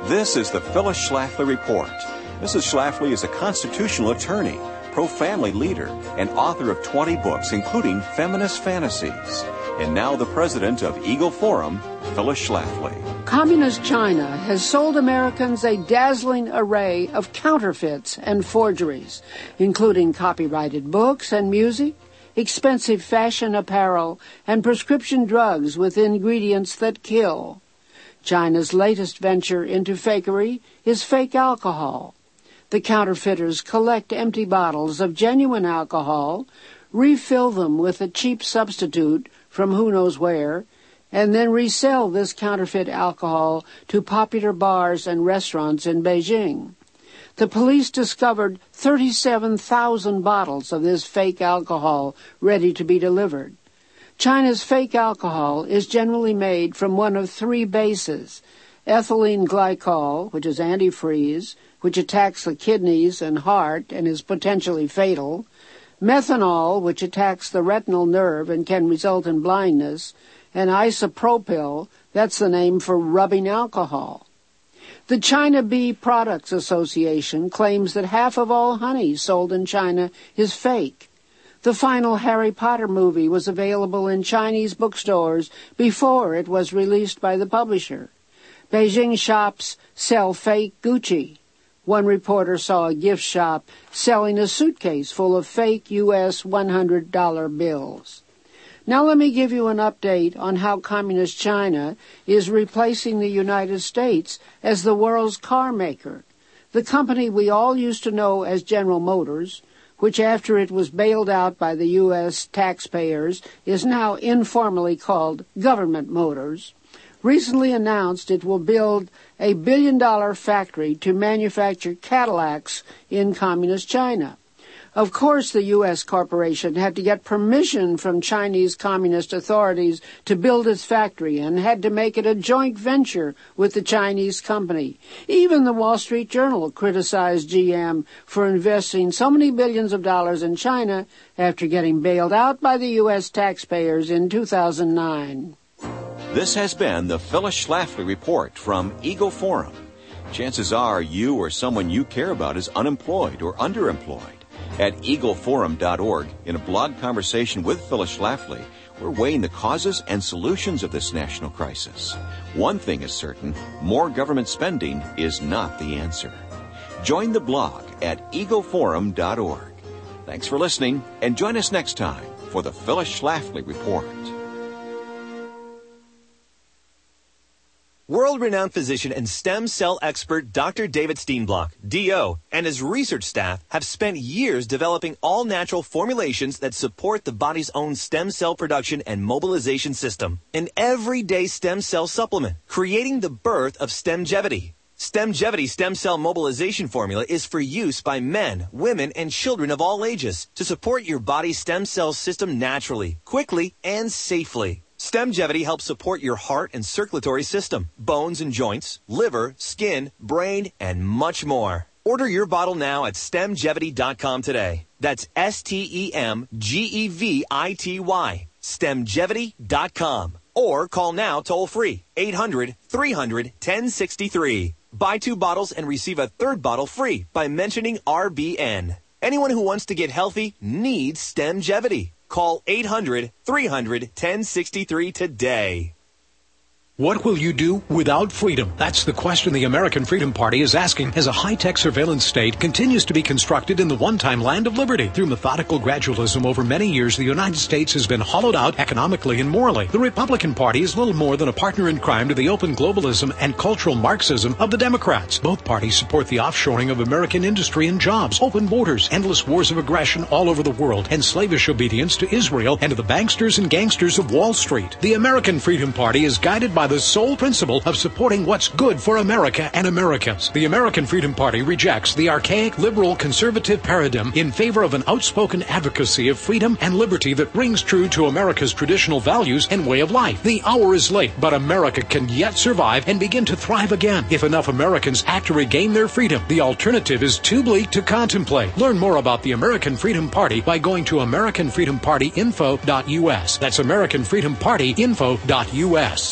This is the Phyllis Schlafly Report. Mrs. Schlafly is a constitutional attorney, pro-family leader, and author of 20 books, including Feminist Fantasies. And now the president of Eagle Forum, Phyllis Schlafly. Communist China has sold Americans a dazzling array of counterfeits and forgeries, including copyrighted books and music, expensive fashion apparel, and prescription drugs with ingredients that kill. China's latest venture into fakery is fake alcohol. The counterfeiters collect empty bottles of genuine alcohol, refill them with a cheap substitute from who knows where, and then resell this counterfeit alcohol to popular bars and restaurants in Beijing. The police discovered 37,000 bottles of this fake alcohol ready to be delivered. China's fake alcohol is generally made from one of three bases: ethylene glycol, which is antifreeze, which attacks the kidneys and heart and is potentially fatal; methanol, which attacks the retinal nerve and can result in blindness; and isopropyl, that's the name for rubbing alcohol. The China Bee Products Association claims that half of all honey sold in China is fake. The final Harry Potter movie was available in Chinese bookstores before it was released by the publisher. Beijing shops sell fake Gucci. One reporter saw a gift shop selling a suitcase full of fake U.S. $100 bills. Now let me give you an update on how Communist China is replacing the United States as the world's car maker. The company we all used to know as General Motors, which after it was bailed out by the U.S. taxpayers is now informally called Government Motors, recently announced it will build a billion-dollar factory to manufacture Cadillacs in Communist China. Of course, the U.S. corporation had to get permission from Chinese communist authorities to build its factory and had to make it a joint venture with the Chinese company. Even the Wall Street Journal criticized GM for investing so many billions of dollars in China after getting bailed out by the U.S. taxpayers in 2009. This has been the Phyllis Schlafly Report from Eagle Forum. Chances are you or someone you care about is unemployed or underemployed. At eagleforum.org, in a blog conversation with Phyllis Schlafly, we're weighing the causes and solutions of this national crisis. One thing is certain: more government spending is not the answer. Join the blog at eagleforum.org. Thanks for listening, and join us next time for the Phyllis Schlafly Report. World-renowned physician and stem cell expert Dr. David Steenblock, D.O., and his research staff have spent years developing all-natural formulations that support the body's own stem cell production and mobilization system. An everyday stem cell supplement, creating the birth of Stemgevity. Stemgevity stem cell mobilization formula is for use by men, women, and children of all ages to support your body's stem cell system naturally, quickly, and safely. Stemgevity helps support your heart and circulatory system, bones and joints, liver, skin, brain, and much more. Order your bottle now at stemgevity.com today. That's STEMGEVITY, stemgevity.com. Or call now toll free, 800-300-1063. Buy 2 bottles and receive a 3rd bottle free by mentioning RBN. Anyone who wants to get healthy needs Stemgevity. Call 800-300-1063 today. What will you do without freedom? That's the question the American Freedom Party is asking as a high-tech surveillance state continues to be constructed in the one-time land of liberty. Through methodical gradualism over many years, the United States has been hollowed out economically and morally. The Republican Party is little more than a partner in crime to the open globalism and cultural Marxism of the Democrats. Both parties support the offshoring of American industry and jobs, open borders, endless wars of aggression all over the world, and slavish obedience to Israel and to the banksters and gangsters of Wall Street. The American Freedom Party is guided by the sole principle of supporting what's good for America and Americans. The American Freedom Party rejects the archaic liberal conservative paradigm in favor of an outspoken advocacy of freedom and liberty that rings true to America's traditional values and way of life. The hour is late, but America can yet survive and begin to thrive again if enough Americans act to regain their freedom. The alternative is too bleak to contemplate. Learn more about the American Freedom Party by going to AmericanFreedomPartyInfo.us. That's AmericanFreedomPartyInfo.us.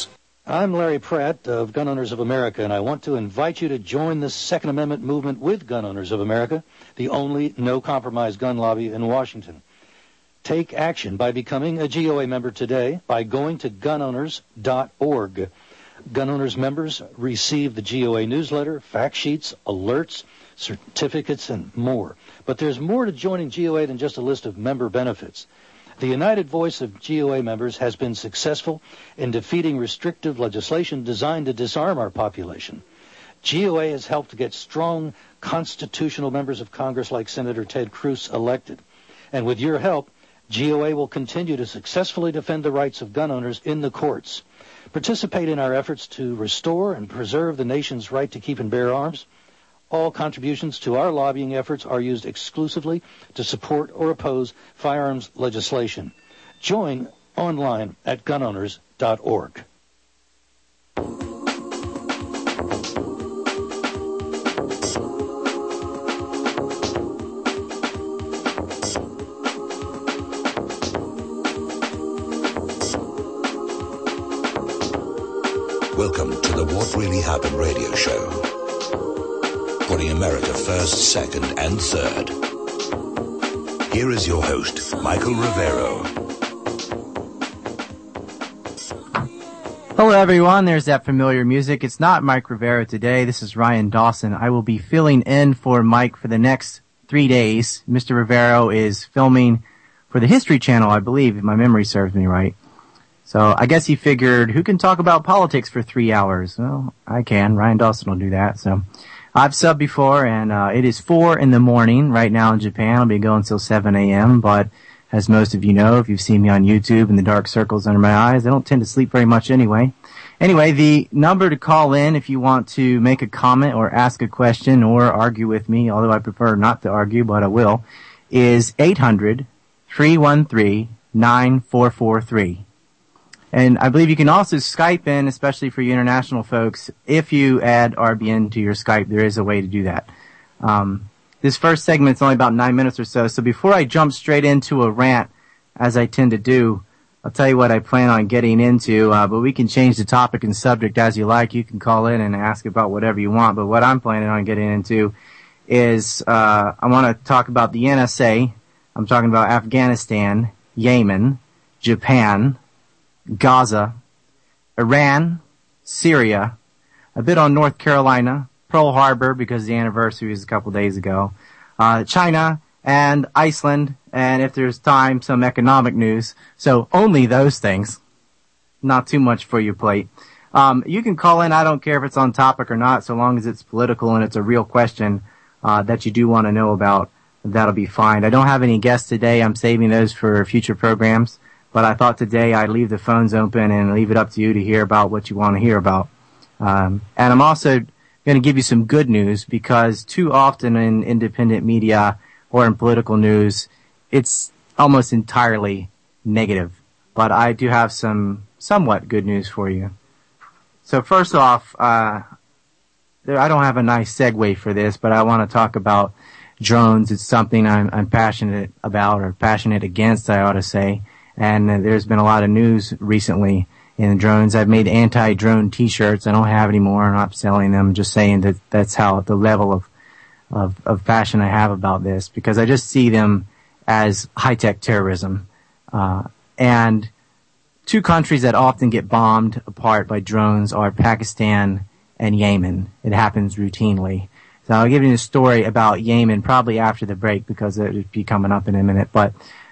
I'm Larry Pratt of Gun Owners of America, and I want to invite you to join the Second Amendment movement with Gun Owners of America, the only no-compromise gun lobby in Washington. Take action by becoming a GOA member today by going to gunowners.org. Gun Owners members receive the GOA newsletter, fact sheets, alerts, certificates, and more. But there's more to joining GOA than just a list of member benefits. The united voice of GOA members has been successful in defeating restrictive legislation designed to disarm our population. GOA has helped to get strong constitutional members of Congress like Senator Ted Cruz elected. And with your help, GOA will continue to successfully defend the rights of gun owners in the courts. Participate in our efforts to restore and preserve the nation's right to keep and bear arms. All contributions to our lobbying efforts are used exclusively to support or oppose firearms legislation. Join online at gunowners.org. Welcome to the What Really Happened radio show. Putting America first, second, and third. Here is your host, Michael Rivero. Hello, everyone. There's that familiar music. It's not Mike Rivero today. This is Ryan Dawson. I will be filling in for Mike for the next 3 days. Mr. Rivero is filming for the History Channel, I believe, if my memory serves me right. So I guess he figured, who can talk about politics for 3 hours? Well, I can. Ryan Dawson will do that. So I've subbed before, and it is 4 in the morning right now in Japan. I'll be going until 7 a.m., but as most of you know, if you've seen me on YouTube and the dark circles under my eyes, I don't tend to sleep very much anyway. Anyway, the number to call in if you want to make a comment or ask a question or argue with me, although I prefer not to argue, but I will, is 800-313-9443. And I believe you can also Skype in, especially for you international folks. If you add RBN to your Skype, there is a way to do that. This first segment is only about 9 minutes or so. So before I jump straight into a rant, as I tend to do, I'll tell you what I plan on getting into. But we can change the topic and subject as you like. You can call in and ask about whatever you want. But what I'm planning on getting into is I want to talk about the NSA. I'm talking about Afghanistan, Yemen, Japan, Gaza, Iran, Syria, a bit on North Carolina, Pearl Harbor because the anniversary was a couple days ago, China, and Iceland, and if there's time, some economic news. So only those things. Not too much for your plate. You can call in. I don't care if it's on topic or not, so long as it's political and it's a real question that you do want to know about. That'll be fine. I don't have any guests today. I'm saving those for future programs. But I thought today I'd leave the phones open and leave it up to you to hear about what you want to hear about. And I'm also going to give you some good news because too often in independent media or in political news, it's almost entirely negative. But I do have some somewhat good news for you. So first off, I don't have a nice segue for this, but I want to talk about drones. It's something I'm passionate about, or passionate against, I ought to say. And there's been a lot of news recently in drones. I've made anti-drone t-shirts. I don't have any more. I'm not selling them. Just saying that that's how the level of passion I have about this, because I just see them as high-tech terrorism. And two countries that often get bombed apart by drones are Pakistan and Yemen. It happens routinely. So I'll give you a story about Yemen probably after the break because it will be coming up in a minute. But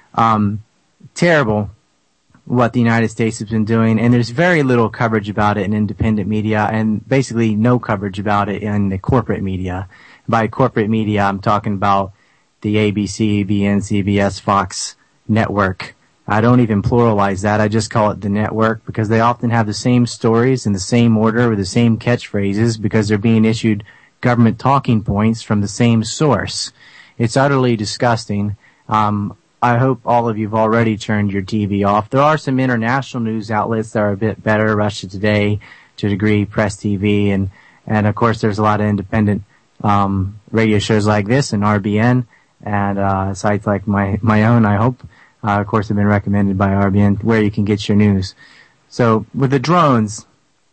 terrible what the United States has been doing, and there's very little coverage about it in independent media, and basically no coverage about it in the corporate media. By corporate media, I'm talking about the ABC, BN, CBS, Fox network. I don't even pluralize that. I just call it the network because they often have the same stories in the same order with the same catchphrases because they're being issued government talking points from the same source. It's utterly disgusting. I hope all of you have already turned your TV off. There are some international news outlets that are a bit better, Russia Today, to a degree, Press TV, and of course there's a lot of independent radio shows like this and RBN, and sites like my own, I hope. Of course, have been recommended by RBN, where you can get your news. So with the drones,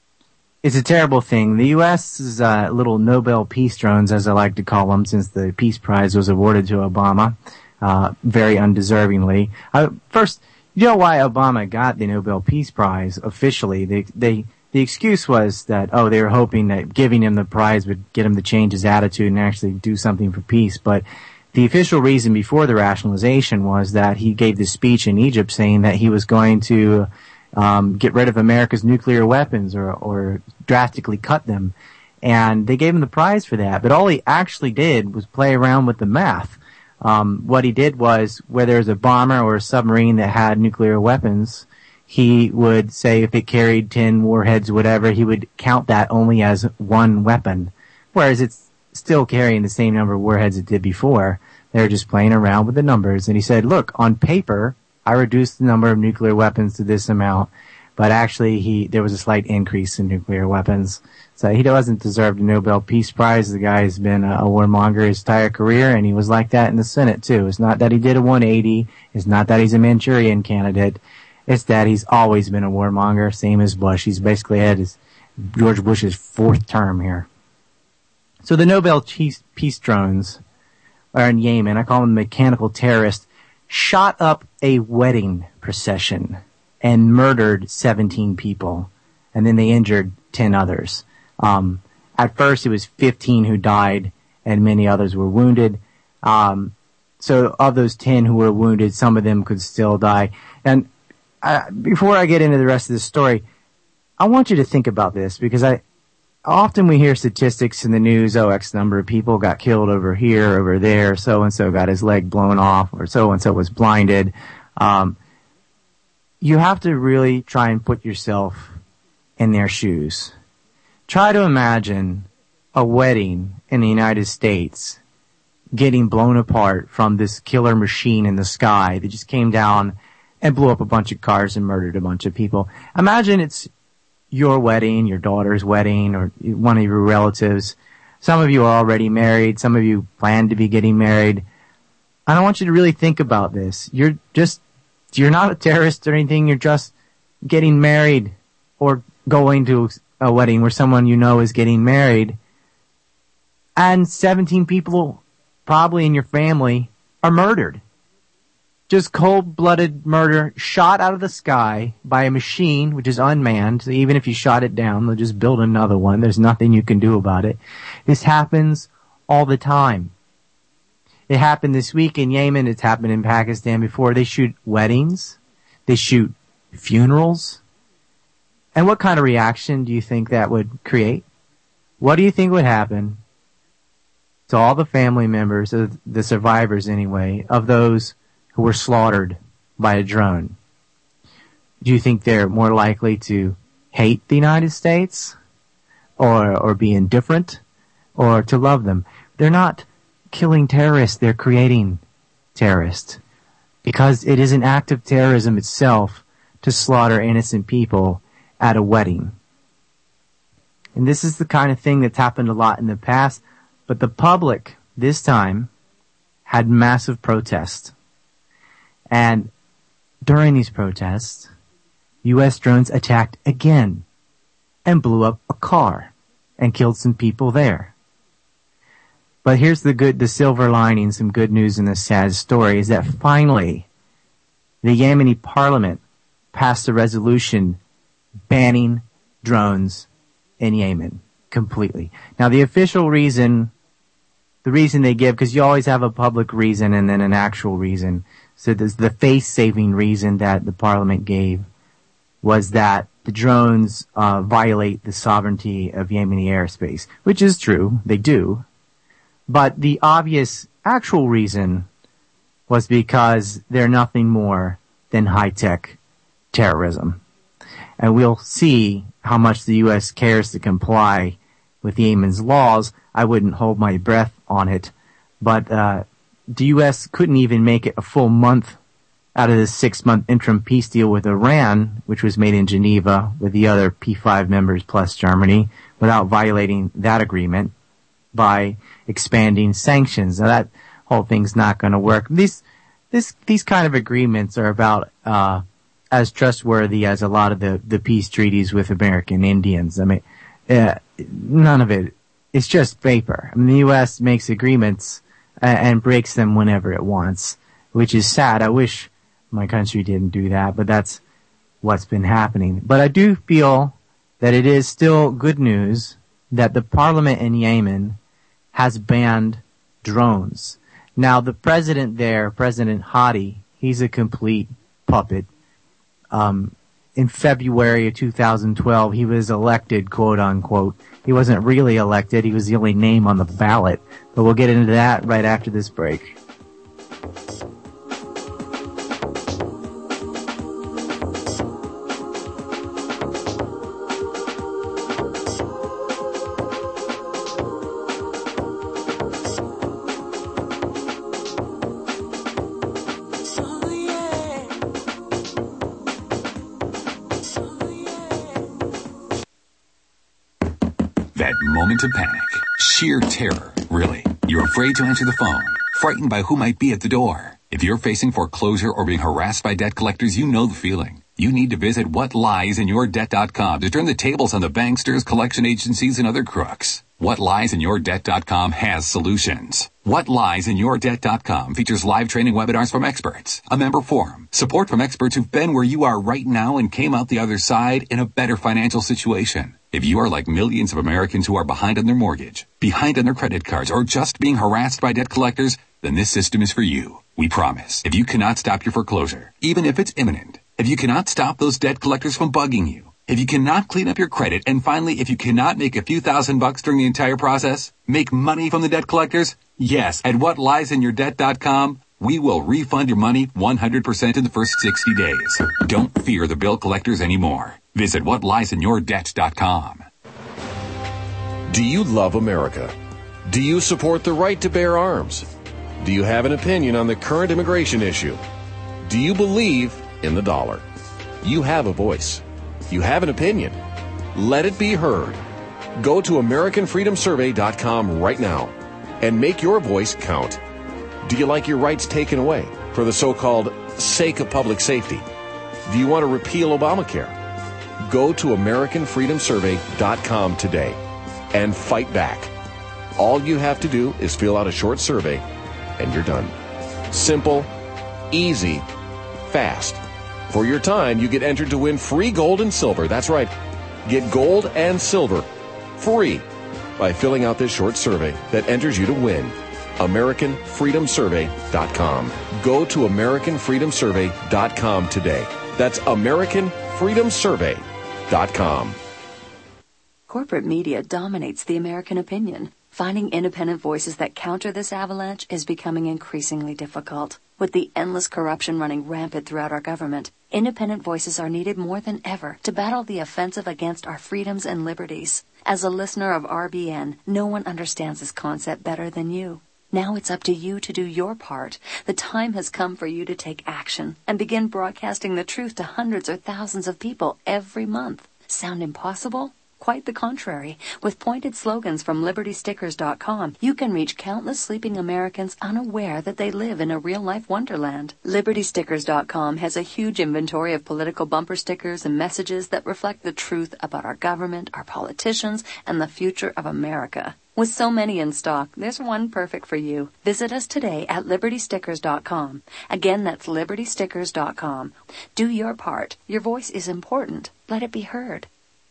It's a terrible thing. The U.S.'s little Nobel Peace drones, as I like to call them, since the Peace Prize was awarded to Obama, very undeservingly. First, you know why Obama got the Nobel Peace Prize officially? The excuse was that, they were hoping that giving him the prize would get him to change his attitude and actually do something for peace. But the official reason before the rationalization was that he gave this speech in Egypt saying that he was going to get rid of America's nuclear weapons or drastically cut them. And they gave him the prize for that. But all he actually did was play around with the math. What he did was, where there was a bomber or a submarine that had nuclear weapons, he would say if it carried 10 warheads, whatever, he would count that only as one weapon. Whereas it's still carrying the same number of warheads it did before. They were just playing around with the numbers. And he said, look, on paper, I reduced the number of nuclear weapons to this amount, but actually there was a slight increase in nuclear weapons. So he doesn't deserve the Nobel Peace Prize. The guy has been a warmonger his entire career, and he was like that in the Senate too. It's not that he did a 180. It's not that he's a Manchurian candidate. It's that he's always been a warmonger, same as Bush. He's basically had George Bush's fourth term here. So the Nobel Peace drones are in Yemen. I call them mechanical terrorists. Shot up a wedding procession and murdered 17 people, and then they injured 10 others. At first, it was 15 who died, and many others were wounded. So of those 10 who were wounded, some of them could still die. And before I get into the rest of the story, I want you to think about this, because often we hear statistics in the news, X number of people got killed over here, over there, so-and-so got his leg blown off, or so-and-so was blinded. You have to really try and put yourself in their shoes. Try to imagine a wedding in the United States getting blown apart from this killer machine in the sky that just came down and blew up a bunch of cars and murdered a bunch of people. Imagine it's your wedding, your daughter's wedding, or one of your relatives. Some of you are already married. Some of you plan to be getting married. I don't want you to really think about this. You're not a terrorist or anything. You're just getting married or going to a wedding where someone you know is getting married. And 17 people, probably in your family, are murdered. Just cold-blooded murder, shot out of the sky by a machine which is unmanned. So even if you shot it down, they'll just build another one. There's nothing you can do about it. This happens all the time. It happened this week in Yemen. It's happened in Pakistan before. They shoot weddings. They shoot funerals. And what kind of reaction do you think that would create? What do you think would happen to all the family members, of the survivors anyway, of those who were slaughtered by a drone? Do you think they're more likely to hate the United States or be indifferent or to love them? They're not killing terrorists, they're creating terrorists, because it is an act of terrorism itself to slaughter innocent people at a wedding. And this is the kind of thing that's happened a lot in the past, but the public this time had massive protests. And during these protests, U.S. drones attacked again and blew up a car and killed some people there. But here's the silver lining, some good news in this sad story, is that finally the Yemeni parliament passed a resolution banning drones in Yemen completely. Now the official reason, the reason they give, because you always have a public reason and then an actual reason. So the face-saving reason that the parliament gave was that the drones violate the sovereignty of Yemeni airspace, which is true, they do. But the obvious actual reason was because they're nothing more than high-tech terrorism. And we'll see how much the U.S. cares to comply with Yemen's laws. I wouldn't hold my breath on it. But the U.S. couldn't even make it a full month out of this 6-month interim peace deal with Iran, which was made in Geneva with the other P5 members plus Germany, without violating that agreement by expanding sanctions. Now that whole thing's not going to work. These kind of agreements are about as trustworthy as a lot of the peace treaties with American Indians. I mean, none of it. It's just vapor. I mean, the U.S. makes agreements and breaks them whenever it wants, which is sad. I wish my country didn't do that, but that's what's been happening. But I do feel that it is still good news that the parliament in Yemen has banned drones. Now, the president there, President Hadi, he's a complete puppet. In February of 2012, he was elected, quote unquote. He wasn't really elected. He was the only name on the ballot. But we'll get into that right after this break. Moment of panic. Sheer terror, really. You're afraid to answer the phone, frightened by who might be at the door. If you're facing foreclosure or being harassed by debt collectors, you know the feeling. You need to visit whatliesinyourdebt.com to turn the tables on the banksters, collection agencies, and other crooks. Whatliesinyourdebt.com has solutions. Whatliesinyourdebt.com features live training webinars from experts, a member forum, support from experts who've been where you are right now and came out the other side in a better financial situation. If you are like millions of Americans who are behind on their mortgage, behind on their credit cards, or just being harassed by debt collectors, then this system is for you. We promise. If you cannot stop your foreclosure, even if it's imminent, if you cannot stop those debt collectors from bugging you, if you cannot clean up your credit, and finally, if you cannot make a few $1,000s during the entire process, make money from the debt collectors, yes, at whatliesinyourdebt.com, we will refund your money 100% in the first 60 days. Don't fear the bill collectors anymore. Visit whatliesinyourdebt.com. Do you love America? Do you support the right to bear arms? Do you have an opinion on the current immigration issue? Do you believe in the dollar? You have a voice. You have an opinion. Let it be heard. Go to AmericanFreedomSurvey.com right now and make your voice count. Do you like your rights taken away for the so-called sake of public safety? Do you want to repeal Obamacare? Go to AmericanFreedomSurvey.com today and fight back. All you have to do is fill out a short survey and you're done. Simple, easy, fast. For your time, you get entered to win free gold and silver. That's right. Get gold and silver free by filling out this short survey that enters you to win. AmericanFreedomSurvey.com. Go to AmericanFreedomSurvey.com today. That's AmericanFreedomSurvey.com. Corporate media dominates the American opinion. Finding independent voices that counter this avalanche is becoming increasingly difficult. With the endless corruption running rampant throughout our government, independent voices are needed more than ever to battle the offensive against our freedoms and liberties. As a listener of RBN, no one understands this concept better than you. Now it's up to you to do your part. The time has come for you to take action and begin broadcasting the truth to hundreds or thousands of people every month. Sound impossible? Quite the contrary. With pointed slogans from LibertyStickers.com, you can reach countless sleeping Americans unaware that they live in a real-life wonderland. LibertyStickers.com has a huge inventory of political bumper stickers and messages that reflect the truth about our government, our politicians, and the future of America. With so many in stock, there's one perfect for you. Visit us today at LibertyStickers.com. Again, that's LibertyStickers.com. Do your part. Your voice is important. Let it be heard.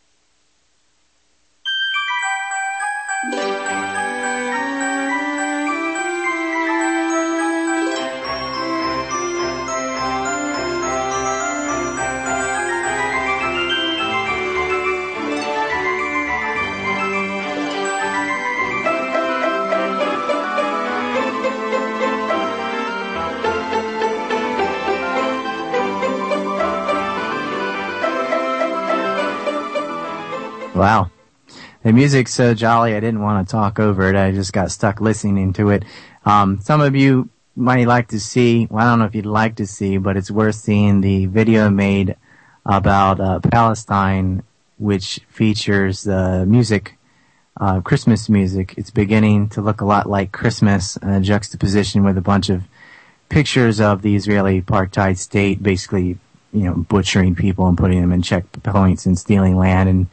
Wow. The music's so jolly, I didn't want to talk over it. I just got stuck listening to it. Some of you might like to see, well, I don't know if you'd like to see, but it's worth seeing the video made about Palestine, which features the music, Christmas music. It's beginning to look a lot like Christmas, juxtaposition with a bunch of pictures of the Israeli apartheid state, basically, butchering people and putting them in checkpoints and stealing land and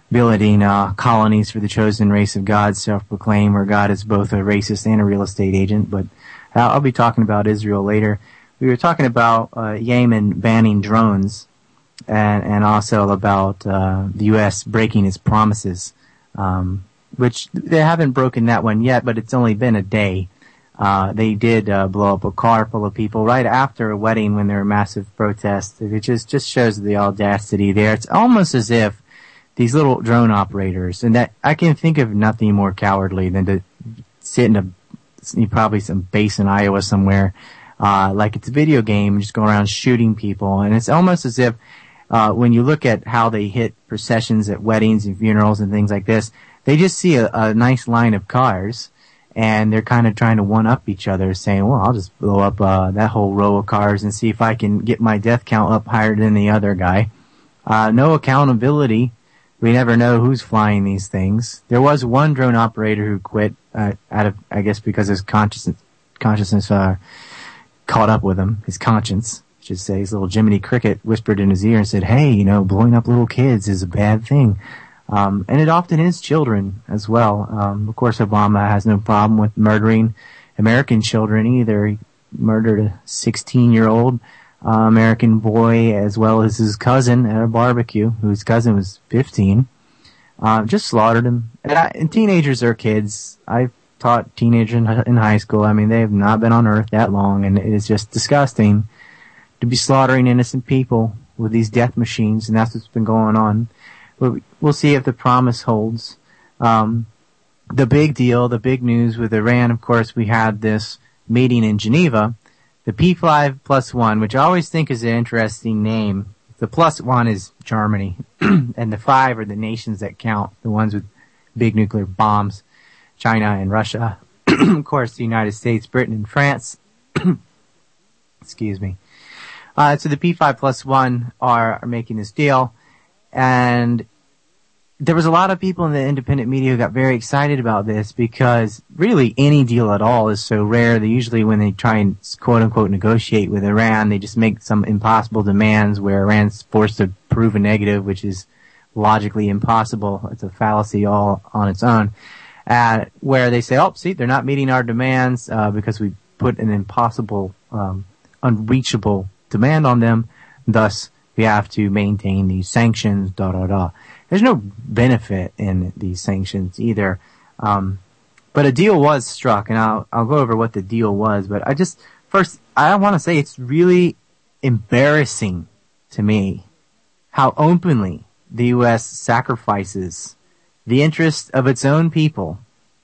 building colonies for the chosen race of God, self-proclaimed, where God is both a racist and a real estate agent. But I'll be talking about Israel later. We were talking about Yemen banning drones, and also about the U.S. breaking its promises, which they haven't broken that one yet, but it's only been a day. They did blow up a car full of people right after a wedding when there were massive protests. It just shows the audacity there. It's almost as if these little drone operators, and that I can think of nothing more cowardly than to sit in probably some base in Iowa somewhere, like it's a video game, just go around shooting people. And it's almost as if when you look at how they hit processions at weddings and funerals and things like this, they just see a nice line of cars, and they're kind of trying to one-up each other, saying, well, I'll just blow up that whole row of cars and see if I can get my death count up higher than the other guy. No accountability. We never know who's flying these things. There was one drone operator who quit out of, I guess, because his consciousness caught up with him, his conscience. I should say, his little Jiminy Cricket whispered in his ear and said, hey, blowing up little kids is a bad thing. And it often is children as well. Of course, Obama has no problem with murdering American children either. He murdered a 16-year-old American boy as well as his cousin at a barbecue, whose cousin was 15. Just slaughtered him. And teenagers are kids. I've taught teenagers in high school. I mean, they have not been on Earth that long, and it is just disgusting to be slaughtering innocent people with these death machines, and that's what's been going on. But we'll see if the promise holds. The big deal, the big news with Iran, of course, we had this meeting in Geneva, the P5+1, which I always think is an interesting name. The +1 is Germany, and the 5 are the nations that count, the ones with big nuclear bombs, China and Russia, of course, the United States, Britain, and France. Excuse me. So the P5+1 are making this deal, and there was a lot of people in the independent media who got very excited about this because really any deal at all is so rare. They usually, when they try and quote-unquote negotiate with Iran, they just make some impossible demands where Iran's forced to prove a negative, which is logically impossible. It's a fallacy all on its own. Where they say, oh, see, they're not meeting our demands because we put an impossible, unreachable demand on them. Thus, we have to maintain these sanctions, There's no benefit in these sanctions either. But a deal was struck, and I'll go over what the deal was. But I want to say it's really embarrassing to me how openly the U.S. sacrifices the interest of its own people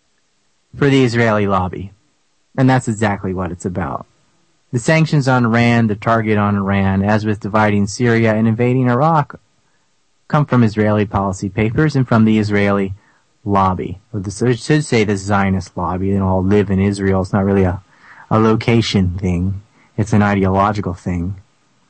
for the Israeli lobby. And that's exactly what it's about. The sanctions on Iran, the target on Iran, as with dividing Syria and invading Iraq, come from Israeli policy papers and from the Israeli lobby. I should say the Zionist lobby. They all live in Israel. It's not really a location thing. It's an ideological thing.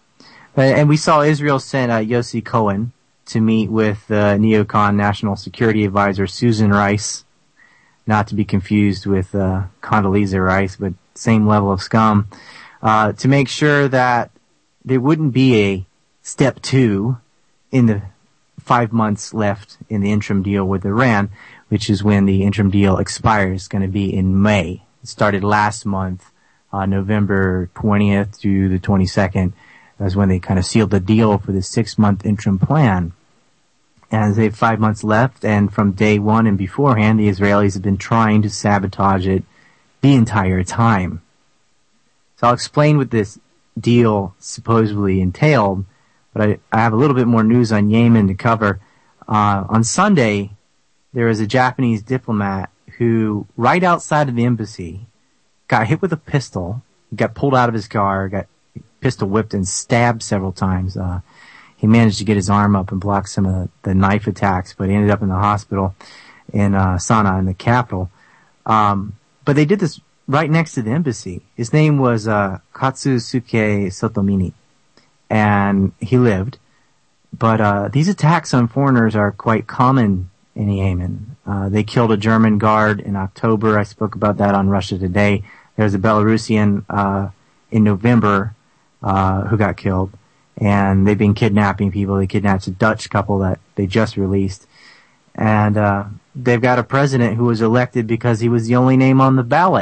And we saw Israel sent Yossi Cohen to meet with neocon National Security Advisor Susan Rice, not to be confused with Condoleezza Rice, but same level of scum, to make sure that there wouldn't be a step 2 in the 5 months left in the interim deal with Iran, which is when the interim deal expires. It's going to be in May. It started last month, November 20th through the 22nd. That's when they kind of sealed the deal for the 6-month interim plan. And they have 5 months left, and from day one and beforehand, the Israelis have been trying to sabotage it the entire time. So I'll explain what this deal supposedly entailed, but I have a little bit more news on Yemen to cover. On Sunday, there was a Japanese diplomat who, right outside of the embassy, got hit with a pistol, got pulled out of his car, got pistol whipped and stabbed several times. He managed to get his arm up and block some of the knife attacks, but he ended up in the hospital in Sana'a in the capital. But they did this right next to the embassy. His name was Katsusuke Sotomini, and he lived. But these attacks on foreigners are quite common in Yemen. They killed a German guard in October. I spoke about that on Russia Today. There was a Belarusian in November who got killed. And they've been kidnapping people. They kidnapped a Dutch couple that they just released. And they've got a president who was elected because he was the only name on the ballot,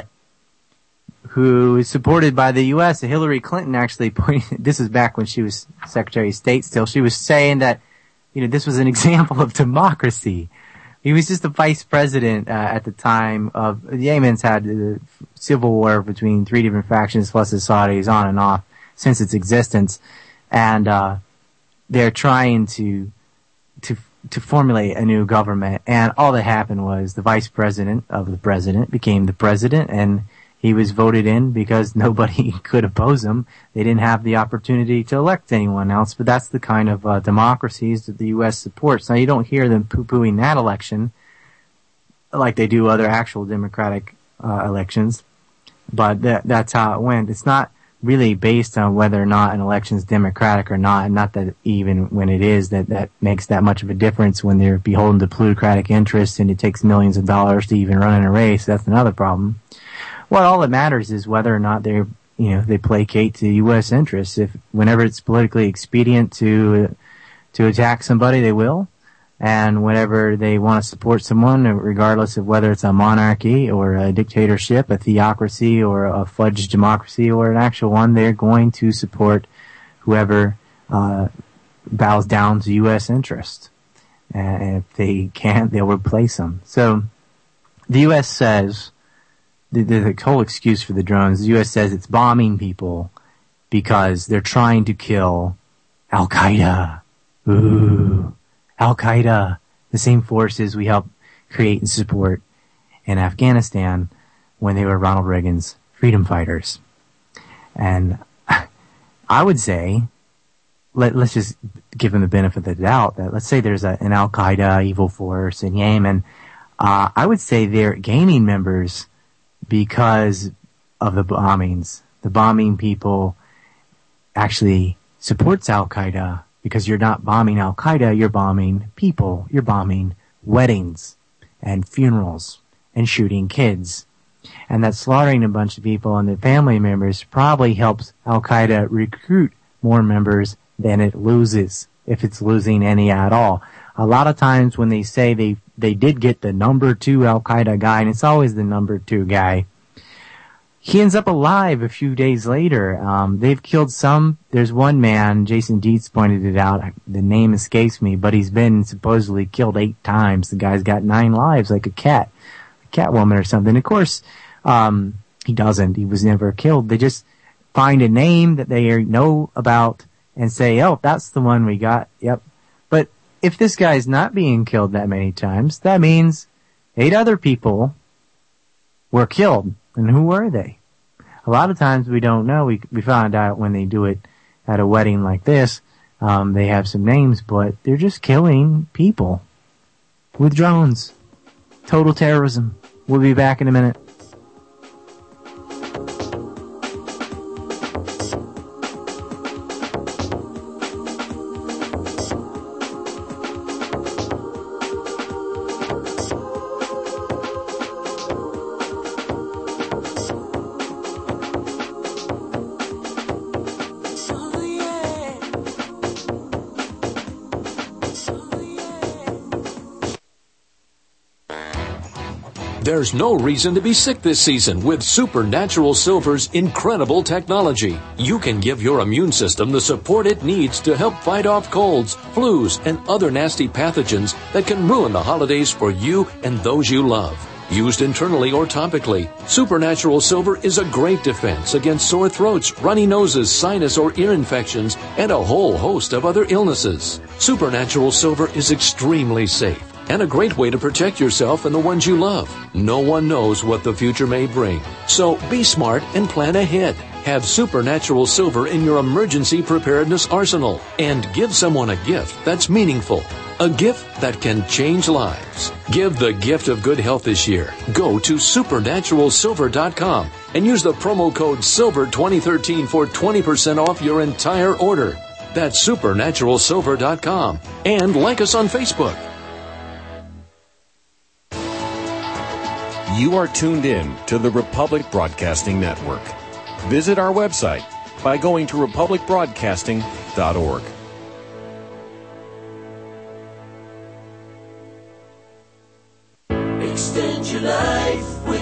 who is supported by the U.S. Hillary Clinton actually pointed, this is back when she was Secretary of State still, she was saying that, this was an example of democracy. He was just the vice president at the time of, the Yemen's had a civil war between 3 different factions plus the Saudis on and off since its existence. And they're trying to formulate a new government, and all that happened was the vice president of the president became the president, and he was voted in because nobody could oppose him. They didn't have the opportunity to elect anyone else, but that's the kind of democracies that the U.S. supports. Now, you don't hear them poo-pooing that election like they do other actual democratic elections, but that's how it went. It's not really based on whether or not an election is democratic or not, and not that even when it is, that makes that much of a difference when they're beholden to plutocratic interests and it takes millions of dollars to even run in a race. That's another problem. Well, all that matters is whether or not they placate to U.S. interests. If whenever it's politically expedient to attack somebody, they will. And whenever they want to support someone, regardless of whether it's a monarchy or a dictatorship, a theocracy or a fudged democracy or an actual one, they're going to support whoever bows down to U.S. interest. And if they can't, they'll replace them. So the U.S. says, the whole excuse for the drones, the U.S. says it's bombing people because they're trying to kill Al-Qaeda. Ooh. Al-Qaeda, the same forces we helped create and support in Afghanistan when they were Ronald Reagan's freedom fighters. And I would say, let's just give them the benefit of the doubt that let's say there's an Al-Qaeda evil force in Yemen. I would say they're gaining members because of the bombings. The bombing people actually supports Al-Qaeda because you're not bombing Al-Qaeda, you're bombing people. You're bombing weddings and funerals and shooting kids. And that slaughtering a bunch of people and their family members probably helps Al-Qaeda recruit more members than it loses, if it's losing any at all. A lot of times when they say they did get the number 2 Al-Qaeda guy, and it's always the number 2 guy, he ends up alive a few days later. They've killed some. There's one man, Jason Dietz pointed it out, the name escapes me, but he's been supposedly killed 8 times. The guy's got 9 lives, like a Catwoman or something. Of course, he doesn't. He was never killed. They just find a name that they know about and say, oh, that's the one we got. Yep. But if this guy's not being killed that many times, that means 8 other people were killed. And who were they? A lot of times we don't know. We find out when they do it at a wedding like this. They have some names, but they're just killing people with drones. Total terrorism. We'll be back in a minute. There's no reason to be sick this season with Supernatural Silver's incredible technology. You can give your immune system the support it needs to help fight off colds, flus, and other nasty pathogens that can ruin the holidays for you and those you love. Used internally or topically, Supernatural Silver is a great defense against sore throats, runny noses, sinus or ear infections, and a whole host of other illnesses. Supernatural Silver is extremely safe and a great way to protect yourself and the ones you love. No one knows what the future may bring, so be smart and plan ahead. Have Supernatural Silver in your emergency preparedness arsenal and give someone a gift that's meaningful. A gift that can change lives. Give the gift of good health this year. Go to supernaturalsilver.com and use the promo code SILVER2013 for 20% off your entire order. That's supernaturalsilver.com. And like us on Facebook. You are tuned in to the Republic Broadcasting Network. Visit our website by going to republicbroadcasting.org. life with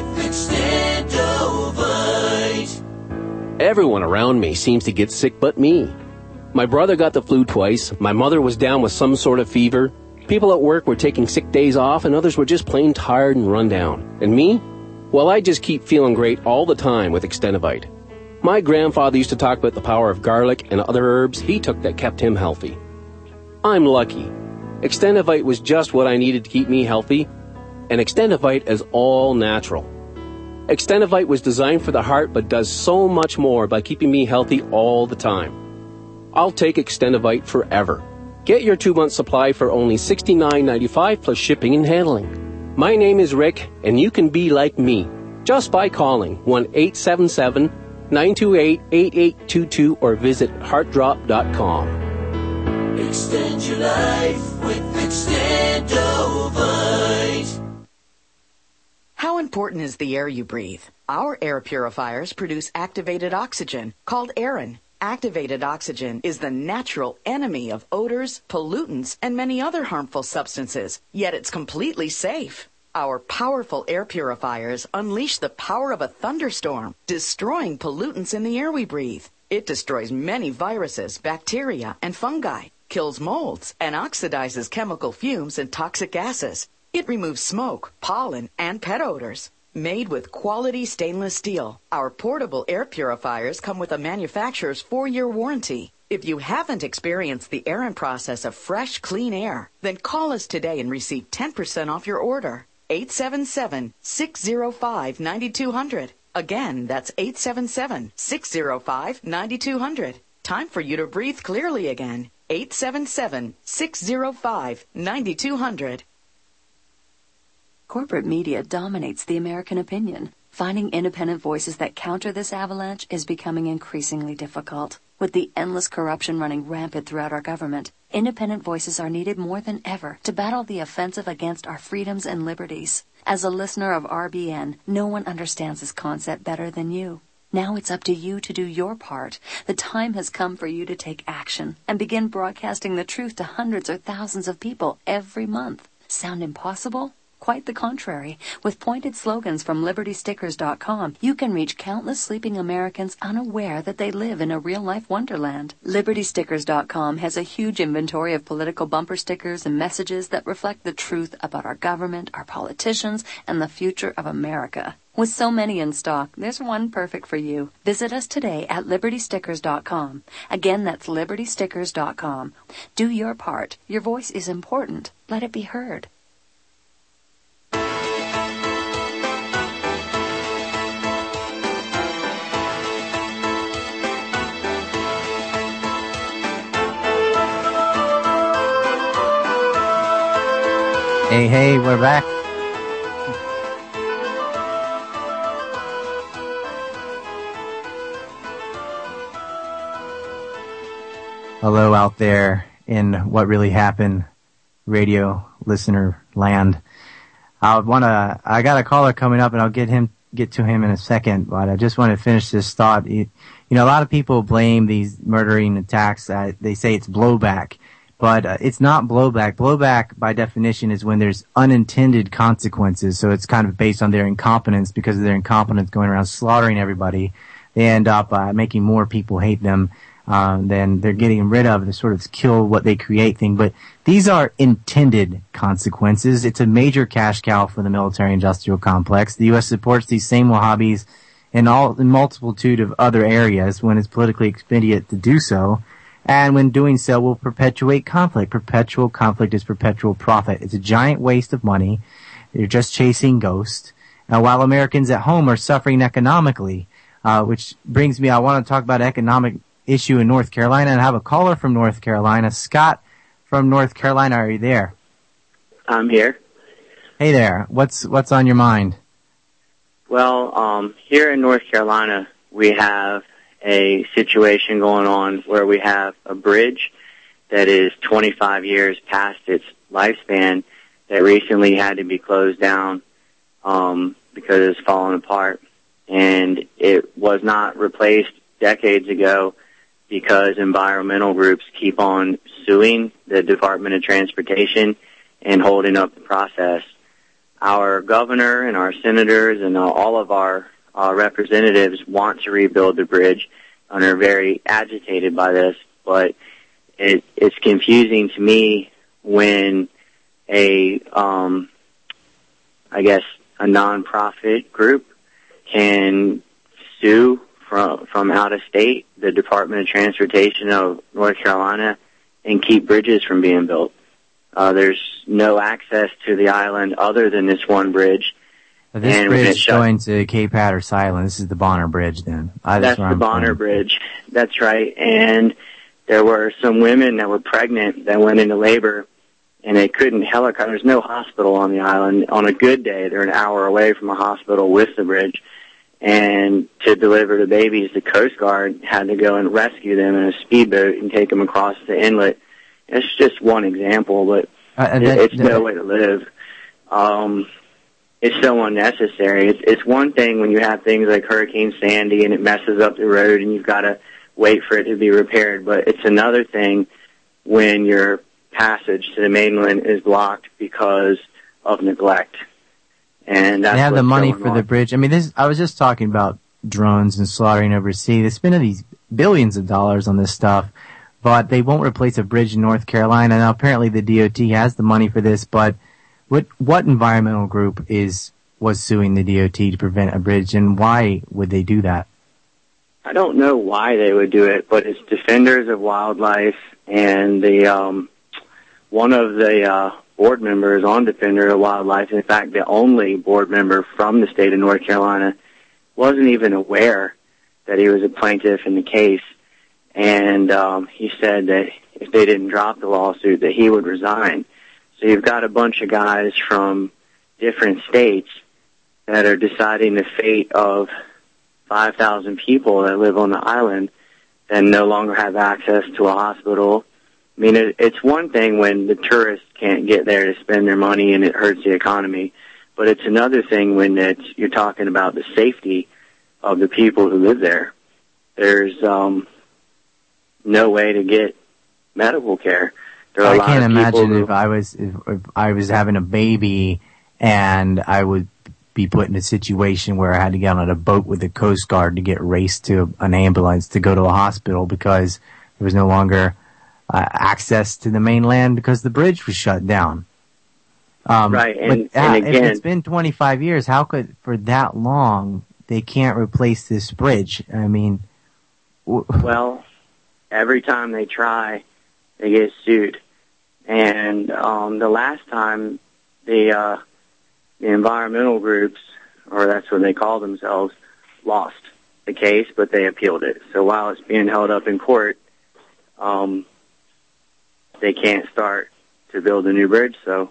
Extendovite. Everyone around me seems to get sick but me. My brother got the flu twice, my mother was down with some sort of fever, people at work were taking sick days off, and others were just plain tired and run down. And me? Well, I just keep feeling great all the time with Extendovite. My grandfather used to talk about the power of garlic and other herbs he took that kept him healthy. I'm lucky. Extendovite was just what I needed to keep me healthy, and Extendovite is all natural. Extendovite was designed for the heart but does so much more by keeping me healthy all the time. I'll take Extendovite forever. Get your 2-month supply for only $69.95 plus shipping and handling. My name is Rick, and you can be like me just by calling 1-877-928-8822 or visit heartdrop.com. Extend your life with Extendovite. How important is the air you breathe? Our air purifiers produce activated oxygen, called Aerin. Activated oxygen is the natural enemy of odors, pollutants, and many other harmful substances, yet it's completely safe. Our powerful air purifiers unleash the power of a thunderstorm, destroying pollutants in the air we breathe. It destroys many viruses, bacteria, and fungi, kills molds, and oxidizes chemical fumes and toxic gases. It removes smoke, pollen, and pet odors. Made with quality stainless steel, our portable air purifiers come with a manufacturer's 4-year warranty. If you haven't experienced the Aerin process of fresh, clean air, then call us today and receive 10% off your order. 877-605-9200. Again, that's 877-605-9200. Time for you to breathe clearly again. 877-605-9200. Corporate media dominates the American opinion. Finding independent voices that counter this avalanche is becoming increasingly difficult. With the endless corruption running rampant throughout our government, independent voices are needed more than ever to battle the offensive against our freedoms and liberties. As a listener of RBN, no one understands this concept better than you. Now it's up to you to do your part. The time has come for you to take action and begin broadcasting the truth to hundreds or thousands of people every month. Sound impossible? Quite the contrary. With pointed slogans from LibertyStickers.com, you can reach countless sleeping Americans unaware that they live in a real-life wonderland. LibertyStickers.com has a huge inventory of political bumper stickers and messages that reflect the truth about our government, our politicians, and the future of America. With so many in stock, there's one perfect for you. Visit us today at LibertyStickers.com. Again, that's LibertyStickers.com. Do your part. Your voice is important. Let it be heard. Hey, we're back. Hello out there in What Really Happened radio listener land. I got a caller coming up and I'll get to him in a second, but I just want to finish this thought. You know, a lot of people blame these murdering attacks. They say it's blowback. But it's not blowback. Blowback, by definition, is when there's unintended consequences. So it's kind of based on their incompetence. Because of their incompetence going around slaughtering everybody, they end up making more people hate them than they're getting rid of. The sort of kill what they create thing. But these are intended consequences. It's a major cash cow for the military-industrial complex. The U.S. supports these same Wahhabis in a multitude of other areas when it's politically expedient to do so. And when doing so, will perpetuate conflict. Perpetual conflict is perpetual profit. It's a giant waste of money. They're just chasing ghosts. While Americans at home are suffering economically, which brings me, I want to talk about economic issue in North Carolina, and I have a caller from North Carolina. Scott from North Carolina, are you there? I'm here. Hey there. What's on your mind? Well, here in North Carolina, we have a situation going on where we have a bridge that is 25 years past its lifespan that recently had to be closed down because it's fallen apart. And it was not replaced decades ago because environmental groups keep on suing the Department of Transportation and holding up the process. our governor and our senators and all of our representatives want to rebuild the bridge and are very agitated by this, but it's confusing to me when a nonprofit group can sue from out of state, the Department of Transportation of North Carolina, and keep bridges from being built. There's no access to the island other than this one bridge. This bridge going to Cape Hatteras Island. This is the Bonner Bridge then. That's the Bonner Bridge. That's right. And there were some women that were pregnant that went into labor, and they couldn't helicopter. There's no hospital on the island. On a good day, they're an hour away from a hospital with the bridge. And to deliver the babies, the Coast Guard had to go and rescue them in a speedboat and take them across the inlet. It's just one example, but it's no way to live. It's so unnecessary. It's one thing when you have things like Hurricane Sandy and it messes up the road and you've got to wait for it to be repaired, but it's another thing when your passage to the mainland is blocked because of neglect. And that's they have the money for the bridge. I mean, I was just talking about drones and slaughtering overseas. They spend these billions of dollars on this stuff, but they won't replace a bridge in North Carolina. Now, apparently the DOT has the money for this, but what environmental group was suing the DOT to prevent a bridge, and why would they do that? I don't know why they would do it, but it's Defenders of Wildlife, and the one of the board members on Defender of Wildlife, in fact, the only board member from the state of North Carolina, wasn't even aware that he was a plaintiff in the case. And he said that if they didn't drop the lawsuit, that he would resign. So you've got a bunch of guys from different states that are deciding the fate of 5,000 people that live on the island that no longer have access to a hospital. I mean, it's one thing when the tourists can't get there to spend their money and it hurts the economy, but it's another thing when you're talking about the safety of the people who live there. There's no way to get medical care. I can't imagine if I was having a baby and I would be put in a situation where I had to get on a boat with the Coast Guard to get raced to an ambulance to go to a hospital because there was no longer access to the mainland because the bridge was shut down. Right, and again, if it's been 25 years, how could, for that long, they can't replace this bridge? I mean... Well, every time they try, they get sued. And the last time the environmental groups, or that's what they call themselves, lost the case, but they appealed it. So while it's being held up in court, they can't start to build a new bridge, so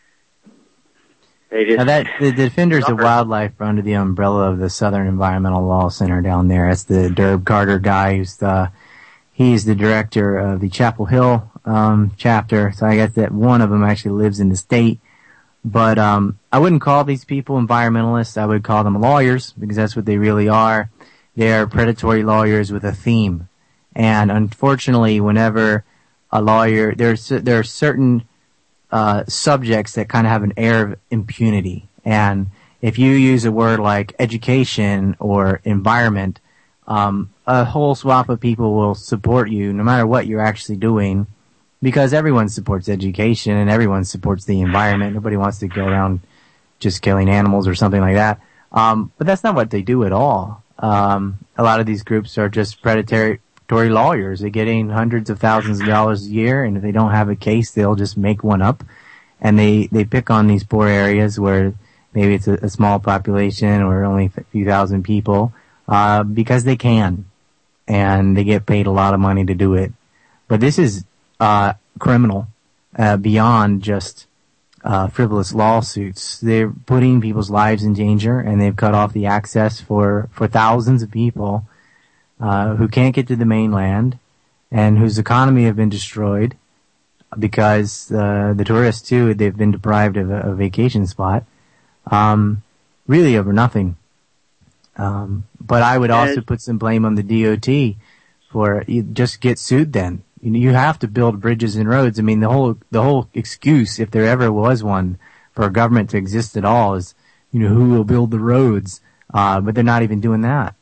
they just... Now the Defenders of Wildlife are under the umbrella of the Southern Environmental Law Center down there. That's the Derb Carter guy he's the director of the Chapel Hill chapter, so I guess that one of them actually lives in the state. But I wouldn't call these people environmentalists. I would call them lawyers, because that's what they really are. They are predatory lawyers with a theme. And unfortunately, whenever a lawyer, there are certain subjects that kind of have an air of impunity. And if you use a word like education or environment, a whole swath of people will support you no matter what you're actually doing, because everyone supports education and everyone supports the environment. Nobody wants to go around just killing animals or something like that. But that's not what they do at all. A lot of these groups are just predatory lawyers. They're getting hundreds of thousands of dollars a year, and if they don't have a case, they'll just make one up. And they pick on these poor areas where maybe it's a small population or only a few thousand people, because they can. And they get paid a lot of money to do it. But this is criminal beyond just frivolous lawsuits. They're putting people's lives in danger, and they've cut off the access for thousands of people who can't get to the mainland and whose economy have been destroyed because the tourists, too, they've been deprived of a vacation spot, really over nothing. But I would also put some blame on the DOT for you just get sued then. You have to build bridges and roads. I mean, the whole excuse, if there ever was one, for a government to exist at all is, who will build the roads? But they're not even doing that.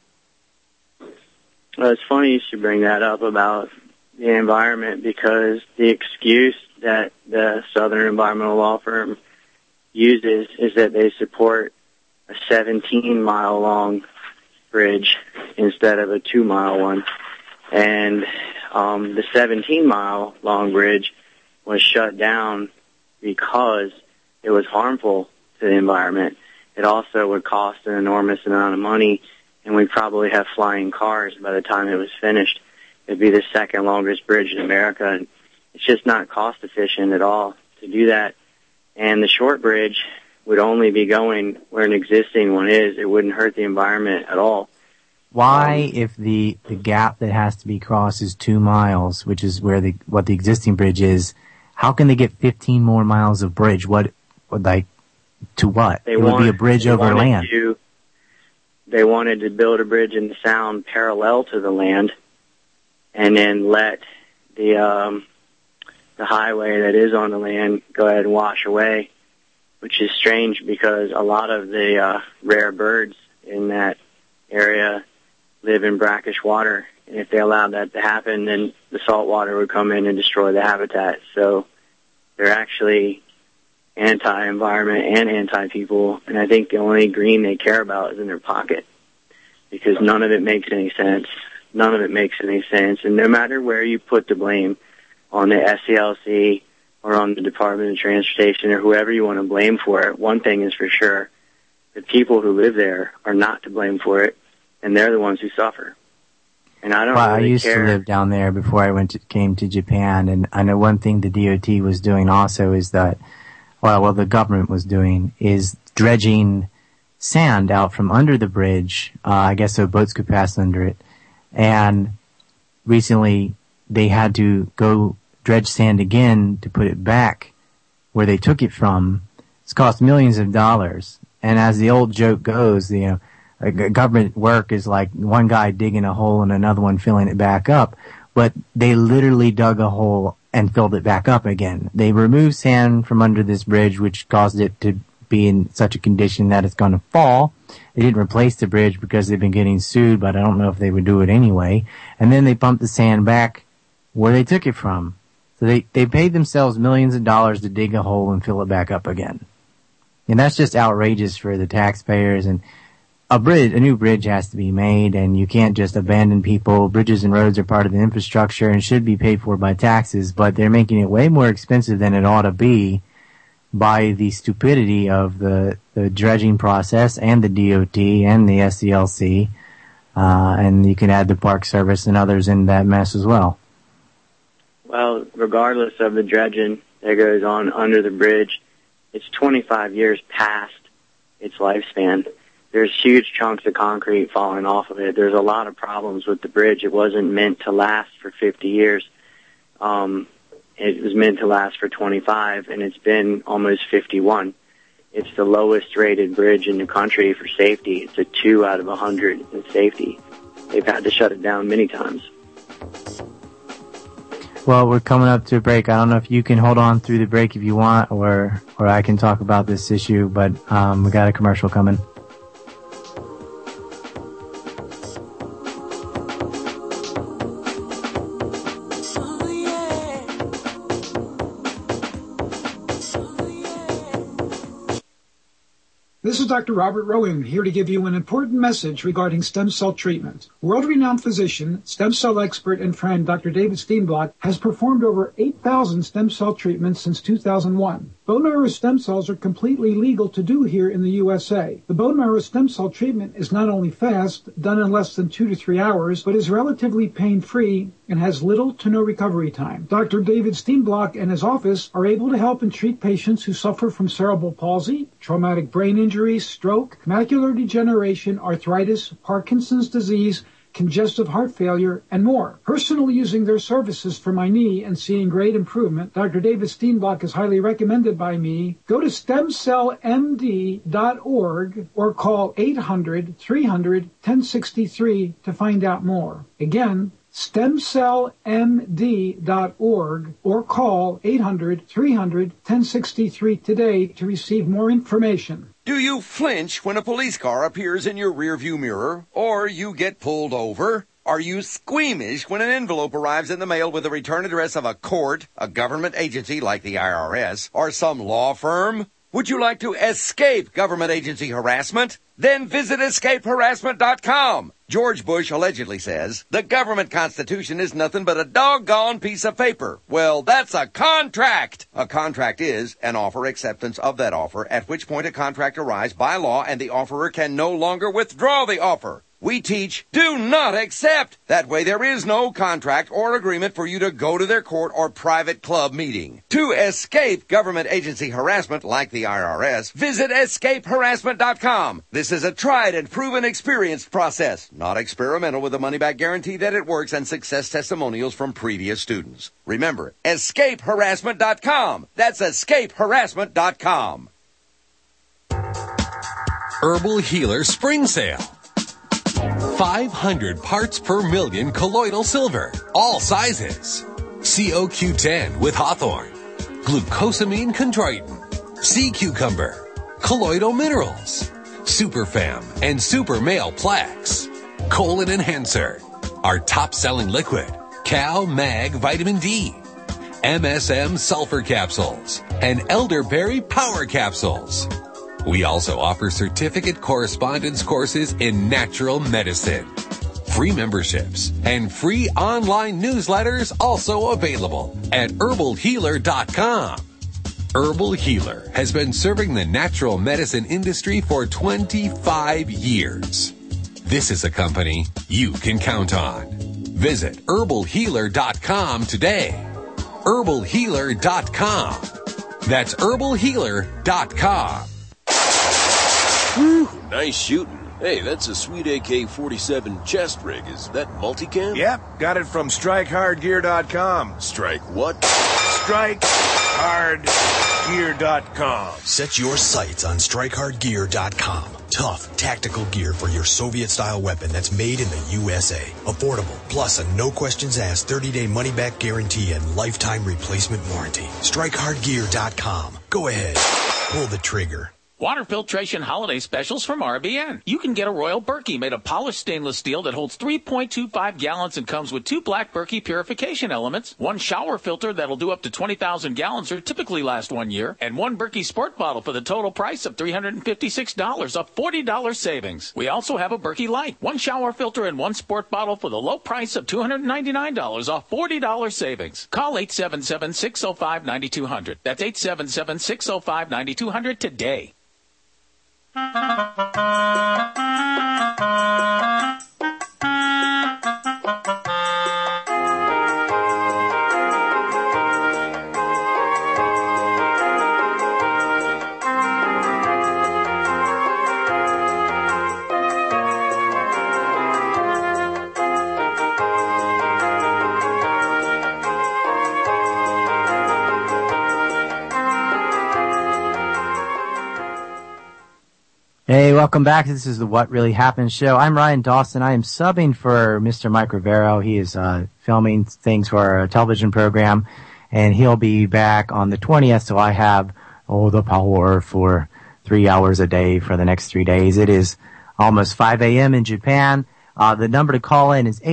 Well, it's funny you should bring that up about the environment, because the excuse that the Southern Environmental Law Firm uses is that they support a 17-mile-long bridge instead of a 2-mile one. And the 17-mile-long bridge was shut down because it was harmful to the environment. It also would cost an enormous amount of money, and we'd probably have flying cars by the time it was finished. It'd be the second longest bridge in America, and it's just not cost efficient at all to do that. And the short bridge would only be going where an existing one is. It wouldn't hurt the environment at all. Why, if the gap that has to be crossed is 2 miles, which is what the existing bridge is, how can they get 15 more miles of bridge? To what? It would be a bridge over land. They wanted to build a bridge in the Sound parallel to the land, and then let the highway that is on the land go ahead and wash away, which is strange because a lot of the rare birds in that area live in brackish water, and if they allowed that to happen, then the salt water would come in and destroy the habitat. So they're actually anti-environment and anti-people, and I think the only green they care about is in their pocket, because none of it makes any sense. None of it makes any sense, and no matter where you put the blame, on the SCLC or on the Department of Transportation or whoever you want to blame for it, one thing is for sure: the people who live there are not to blame for it, and they're the ones who suffer. And I don't really care. I used to live down there before I came to Japan, and I know one thing the DOT was doing also is that, the government was doing is dredging sand out from under the bridge, I guess so boats could pass under it. And recently they had to go dredge sand again to put it back where they took it from. It's cost millions of dollars. And as the old joke goes, government work is like one guy digging a hole and another one filling it back up. But they literally dug a hole and filled it back up again. They removed sand from under this bridge, which caused it to be in such a condition that it's going to fall. They didn't replace the bridge because they've been getting sued, but I don't know if they would do it anyway. And then they pumped the sand back where they took it from. So they paid themselves millions of dollars to dig a hole and fill it back up again. And that's just outrageous for the taxpayers. And a new bridge has to be made, and you can't just abandon people. Bridges and roads are part of the infrastructure and should be paid for by taxes, but they're making it way more expensive than it ought to be by the stupidity of the dredging process and the DOT and the SCLC, and you can add the Park Service and others in that mess as well. Well, regardless of the dredging that goes on under the bridge, it's 25 years past its lifespan. There's huge chunks of concrete falling off of it. There's a lot of problems with the bridge. It wasn't meant to last for 50 years. It was meant to last for 25, and it's been almost 51. It's the lowest rated bridge in the country for safety. It's a 2 out of 100 in safety. They've had to shut it down many times. Well, we're coming up to a break. I don't know if you can hold on through the break if you want, or I can talk about this issue, but we got a commercial coming. This is Dr. Robert Rowan, here to give you an important message regarding stem cell treatment. World-renowned physician, stem cell expert, and friend Dr. David Steenblock has performed over 8,000 stem cell treatments since 2001. Bone marrow stem cells are completely legal to do here in the USA. The bone marrow stem cell treatment is not only fast, done in less than 2 to 3 hours, but is relatively pain-free and has little to no recovery time. Dr. David Steenblock and his office are able to help and treat patients who suffer from cerebral palsy, traumatic brain injury, stroke, macular degeneration, arthritis, Parkinson's disease, congestive heart failure, and more. Personally using their services for my knee and seeing great improvement, Dr. David Steenblock is highly recommended by me. Go to stemcellmd.org or call 800-300-1063 to find out more. Again, stemcellmd.org or call 800-300-1063 today to receive more information. Do you flinch when a police car appears in your rearview mirror or you get pulled over? Are you squeamish when an envelope arrives in the mail with the return address of a court, a government agency like the IRS, or some law firm? Would you like to escape government agency harassment? Then visit escapeharassment.com. George Bush allegedly says, the government constitution is nothing but a doggone piece of paper. Well, that's a contract. A contract is an offer acceptance of that offer, at which point a contract arrives by law and the offerer can no longer withdraw the offer. We teach, do not accept. That way there is no contract or agreement for you to go to their court or private club meeting. To escape government agency harassment like the IRS, visit escapeharassment.com. This is a tried and proven experienced process, not experimental, with a money-back guarantee that it works and success testimonials from previous students. Remember, escapeharassment.com. That's escapeharassment.com. Herbal Healer Spring Sale. 500 parts per million colloidal silver, all sizes. COQ10 with hawthorn, glucosamine chondroitin, sea cucumber, colloidal minerals, superfam and super male plaques, colon enhancer, our top-selling liquid, Cal Mag Vitamin D, MSM sulfur capsules, and elderberry power capsules. We also offer certificate correspondence courses in natural medicine. Free memberships and free online newsletters also available at herbalhealer.com. Herbal Healer has been serving the natural medicine industry for 25 years. This is a company you can count on. Visit herbalhealer.com today. herbalhealer.com. That's herbalhealer.com. Whew, nice shooting. Hey, that's a sweet AK-47 chest rig. Is that multicam? Yep, got it from StrikeHardGear.com. Strike what? StrikeHardGear.com. Set your sights on StrikeHardGear.com. Tough, tactical gear for your Soviet-style weapon that's made in the USA. Affordable, plus a no-questions-asked 30-day money-back guarantee and lifetime replacement warranty. StrikeHardGear.com. Go ahead, pull the trigger. Water filtration holiday specials from RBN. You can get a Royal Berkey made of polished stainless steel that holds 3.25 gallons and comes with 2 black Berkey purification elements, 1 shower filter that'll do up to 20,000 gallons or typically last 1 year, and 1 Berkey sport bottle for the total price of $356, a $40 savings. We also have a Berkey Light, 1 shower filter and 1 sport bottle for the low price of $299, a $40 savings. Call 877-605-9200. That's 877-605-9200 today. Hey, welcome back. This is the What Really Happened show. I'm Ryan Dawson. I am subbing for Mr. Mike Rivero. He is filming things for our television program, and he'll be back on the 20th, so I have the power for 3 hours a day for the next 3 days. It is almost 5 a.m. in Japan. The number to call in is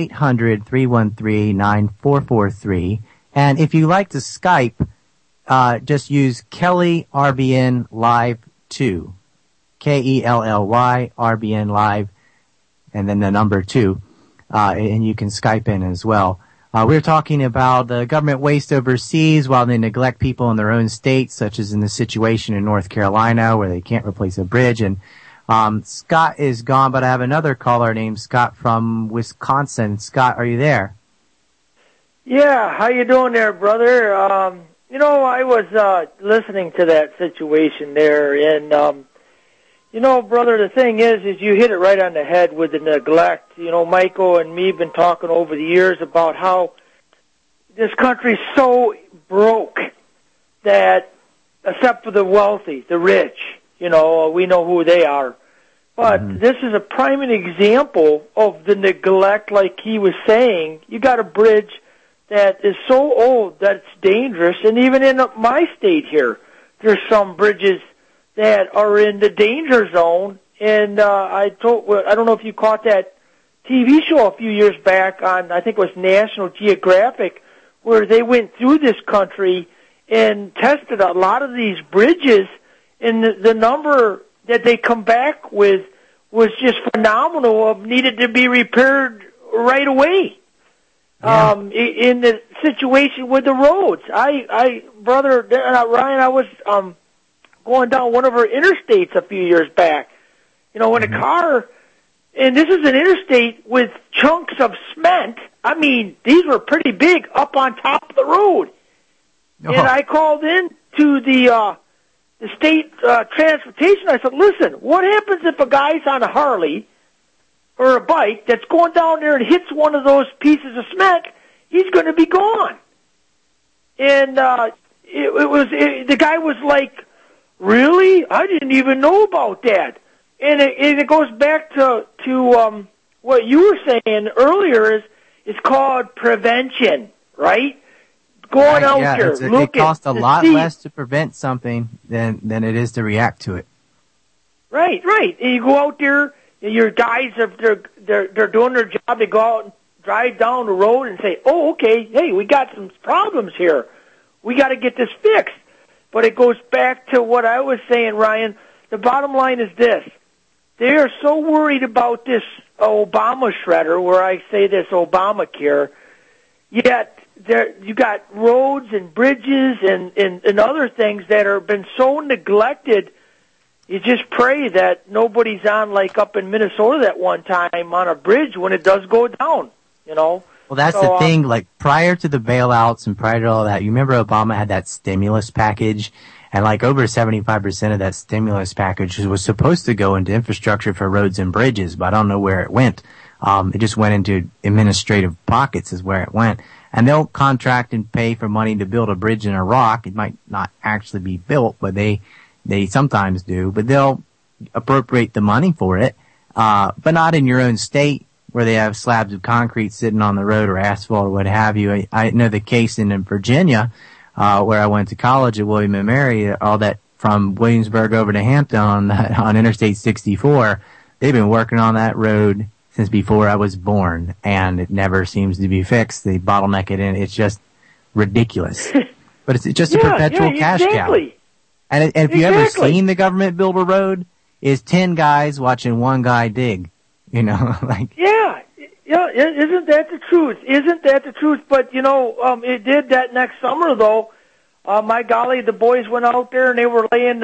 800-313-9443. And if you like to Skype, just use Kelly RBN Live 2. Kelly RBN Live, and then the number 2, and you can Skype in as well. We're talking about the government waste overseas while they neglect people in their own states, such as in the situation in North Carolina where they can't replace a bridge. And Scott is gone, but I have another caller named Scott from Wisconsin. Scott, are you there? Yeah, how you doing there, brother? I was listening to that situation there, and brother, the thing is you hit it right on the head with the neglect. Michael and me have been talking over the years about how this country's so broke that, except for the wealthy, the rich, we know who they are. But this is a prime example of the neglect, like he was saying. You got a bridge that is so old that it's dangerous, and even in my state here, there's some bridges that are in the danger zone. And I don't know if you caught that TV show a few years back on, I think it was National Geographic, where they went through this country and tested a lot of these bridges, and the number that they come back with was just phenomenal, of needed to be repaired right away. Yeah. In the situation with the roads, brother Ryan, I was going down one of our interstates a few years back, in a car, and this is an interstate with chunks of cement. I mean, these were pretty big up on top of the road. Oh. And I called in to the state transportation. I said, listen, what happens if a guy's on a Harley or a bike that's going down there and hits one of those pieces of cement? He's going to be gone. And the guy was like, really? I didn't even know about that. And it goes back to what you were saying earlier, is it's called prevention, right? Going out there, looking. It costs a lot less to prevent something than it is to react to it. Right. And you go out there, and your guys they're doing their job. They go out and drive down the road and say, "Oh, okay, hey, we got some problems here. We got to get this fixed." But it goes back to what I was saying, Ryan. The bottom line is this: they are so worried about this Obama shredder, where I say this Obamacare, yet you got roads and bridges and other things that have been so neglected. You just pray that nobody's on, like up in Minnesota that one time, on a bridge when it does go down, Well, that's the thing. Like, prior to the bailouts and prior to all that, you remember Obama had that stimulus package, and like over 75% of that stimulus package was supposed to go into infrastructure for roads and bridges, but I don't know where it went. It just went into administrative pockets is where it went. And they'll contract and pay for money to build a bridge in Iraq. It might not actually be built, but they sometimes do. But they'll appropriate the money for it, but not in your own state where they have slabs of concrete sitting on the road or asphalt or what have you. I know the case in Virginia, where I went to college at William & Mary, all that from Williamsburg over to Hampton on Interstate 64. They've been working on that road since before I was born, and it never seems to be fixed. They bottleneck it in. It's just ridiculous. But it's just a perpetual cash cow. And if you ever seen the government build a road, is 10 guys watching one guy dig. Like. Yeah, isn't that the truth? But, it did that next summer, though. My golly, the boys went out there and they were laying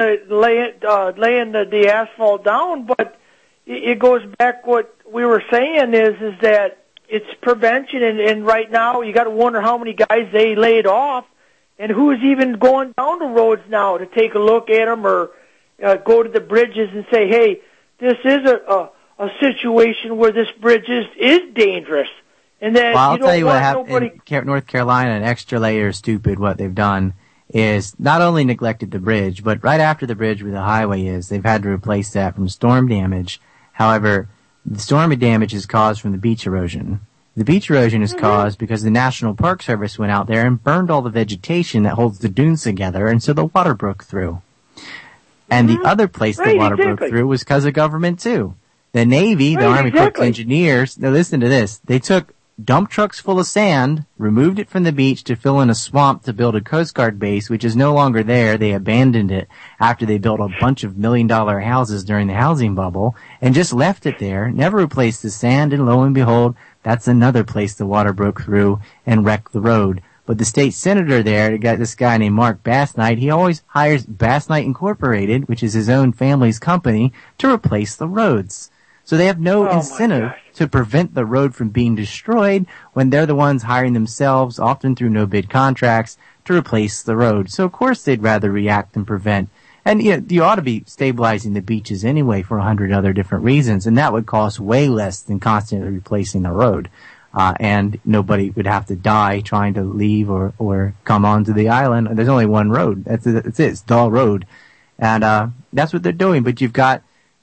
the asphalt down, but it goes back what we were saying is that it's prevention, and right now you got to wonder how many guys they laid off, and who's even going down the roads now to take a look at them or go to the bridges and say, hey, this is a situation where this bridge is dangerous. And then I'll tell you what happened in North Carolina, an extra layer stupid. What they've done is not only neglected the bridge, but right after the bridge where the highway is, they've had to replace that from storm damage. However, the storm damage is caused from the beach erosion. The beach erosion is caused because the National Park Service went out there and burned all the vegetation that holds the dunes together, and so the water broke through. And the other place the water broke through was because of government, too. The Navy, the Army Corps of Engineers, now listen to this, they took dump trucks full of sand, removed it from the beach to fill in a swamp to build a Coast Guard base, which is no longer there. They abandoned it after they built a bunch of $1 million houses during the housing bubble, and just left it there, never replaced the sand, and lo and behold, that's another place the water broke through and wrecked the road. But the state senator there, got this guy named Mark Bassnight, he always hires Bassnight Incorporated, which is his own family's company, to replace the roads. So they have no incentive to prevent the road from being destroyed when they're the ones hiring themselves, often through no-bid contracts, to replace the road. So of course they'd rather react than prevent. And you ought to be stabilizing the beaches anyway for 100 other different reasons, and that would cost way less than constantly replacing the road. And nobody would have to die trying to leave or come onto the island. There's only one road. That's it. It's Dahl Road. And that's what they're doing. But you've got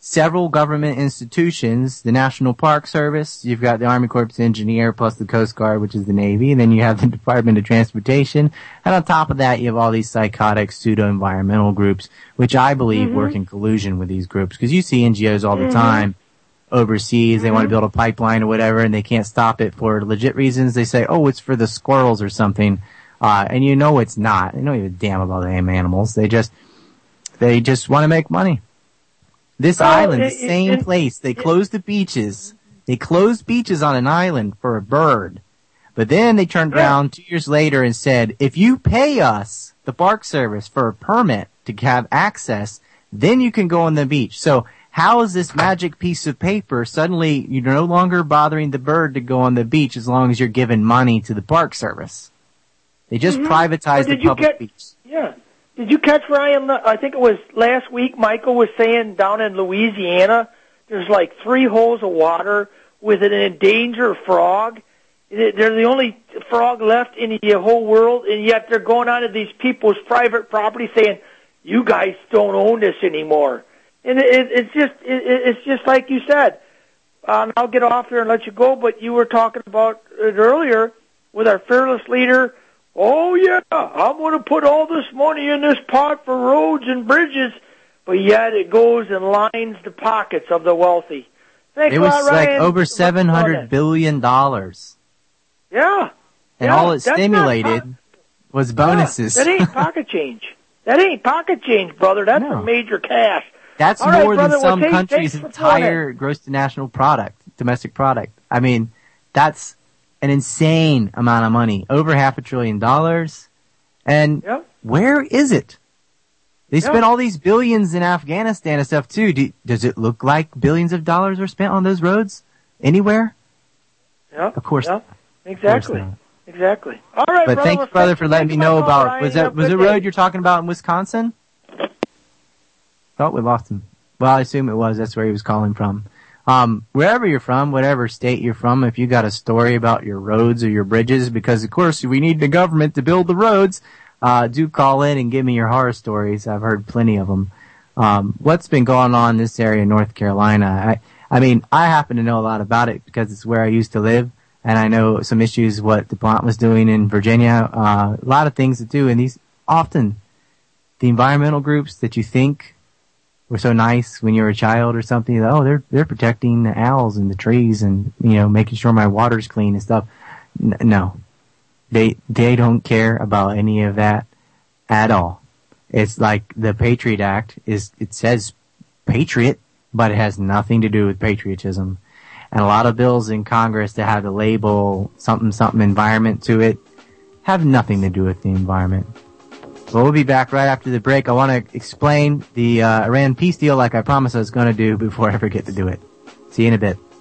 several government institutions, the National Park Service, you've got the Army Corps of Engineer plus the Coast Guard, which is the Navy, and then you have the Department of Transportation, and on top of that you have all these psychotic pseudo-environmental groups, which I believe work in collusion with these groups, because you see NGOs all the time overseas, they want to build a pipeline or whatever, and they can't stop it for legit reasons. They say, oh, it's for the squirrels or something, and you know it's not. They don't give a damn about the damn animals. They just want to make money. This island, the same place, they closed the beaches. They closed beaches on an island for a bird. But then they turned around 2 years later and said, if you pay us, the Park Service, for a permit to have access, then you can go on the beach. So how is this magic piece of paper suddenly you're no longer bothering the bird to go on the beach as long as you're giving money to the Park Service? They just privatized the public beach. Yeah. Did you catch Ryan? I think it was last week. Michael was saying down in Louisiana, there's like 3 holes of water with an endangered frog. They're the only frog left in the whole world, and yet they're going onto these people's private property saying, "You guys don't own this anymore." And it's just like you said. I'll get off here and let you go, but you were talking about it earlier with our fearless leader. Oh, yeah, I'm going to put all this money in this pot for roads and bridges, but yet it goes and lines the pockets of the wealthy. Thanks it was a lot, like Ryan. over $700 billion. Yeah. And all it stimulated was bonuses. That ain't pocket change. That ain't pocket change, brother. That's a major cash. That's all more right, than some country's thanks entire gross national product, domestic product. I mean, that's an insane amount of money, over $500 billion. And where is it? They spent all these billions in Afghanistan and stuff too. Does it look like billions of dollars were spent on those roads anywhere? Yeah. Of course. Yep. Exactly. Exactly. All right, but brother. thanks, brother, for letting me know about. Ryan. Was the road you're talking about in Wisconsin? Oh, we lost him. Well, I assume it was. That's where he was calling from. Wherever you're from, whatever state you're from, if you got a story about your roads or your bridges, because of course we need the government to build the roads, do call in and give me your horror stories. I've heard plenty of them. What's been going on in this area in North Carolina? I mean, I happen to know a lot about it because it's where I used to live, and I know some issues what DuPont was doing in Virginia. A lot of things to do, and these often the environmental groups that you think were so nice when you were a child or something. Oh, they're protecting the owls and the trees and, you know, making sure my water's clean and stuff. No. They don't care about any of that at all. It's like the Patriot Act it says patriot, but it has nothing to do with patriotism. And a lot of bills in Congress that have the label something environment to it have nothing to do with the environment. Well, we'll be back right after the break. I want to explain the Iran peace deal like I promised I was going to do before I forget to do it. See you in a bit.